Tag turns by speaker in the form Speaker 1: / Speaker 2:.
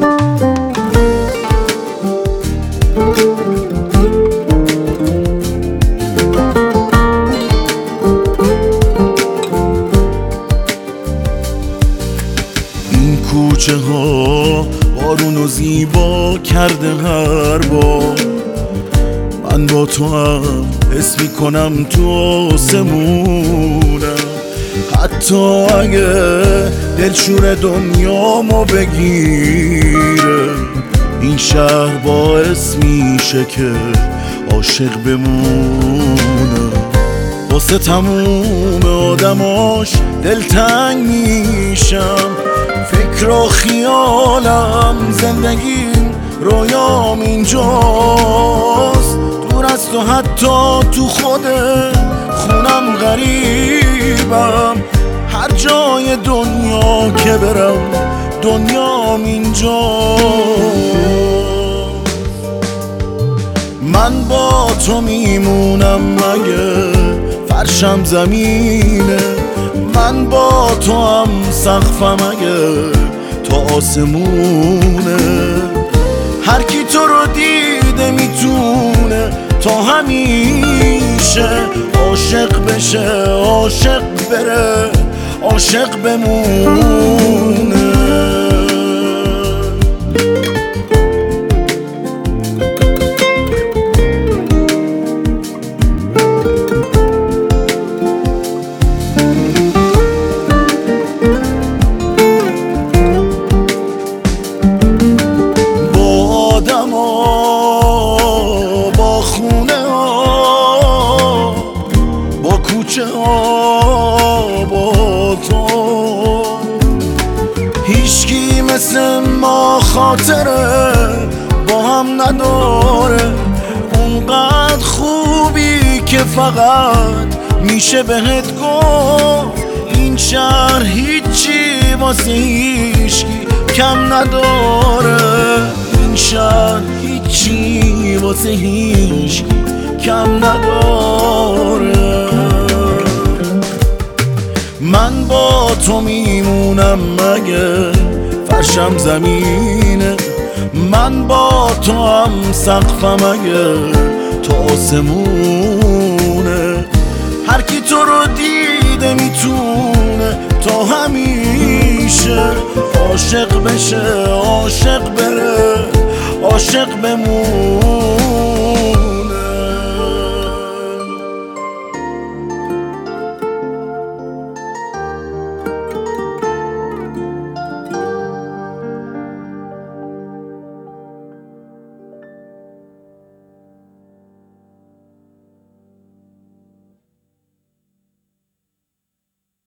Speaker 1: این کوچه ها بارونو زیبا کرده هر بار، من با تو هم حس میکنم تو آسمونم. حتی اگه دلشور دنیامو بگیره، این شهر باعث میشه که عاشق بمونه. واسه تموم آدماش دلتنگ میشم، فکر و خیالم زندگیم رویام اینجاست. دور از تو حتی تو خود خونم غریبم، هر جای دنیا که برم دنیام اینجاست. من با تو میمونم مگه فرشم زمینه، من با تو هم سقفم اگه تا آسمونه. هر کی تو رو دیده میتونه تا همیشه عاشق بشه، عاشق بره، عاشق بمونه. با خونه ها، با کوچه ها، با تو هیچکی مثل ما خاطره با هم نداره. اونقدر خوبی که فقط میشه بهت گفت، این شهر هیچی واسه هیچکی کم نداره. این شهر هیچی واسه هیچ کم نداره. من با تو میمونم مگه فرشم زمینه، من با تو هم سقفم اگه تا آسمونه. هر کی تو رو دیده میتونه تا همیشه عاشق بشه، عاشق بره، عاشق بمون.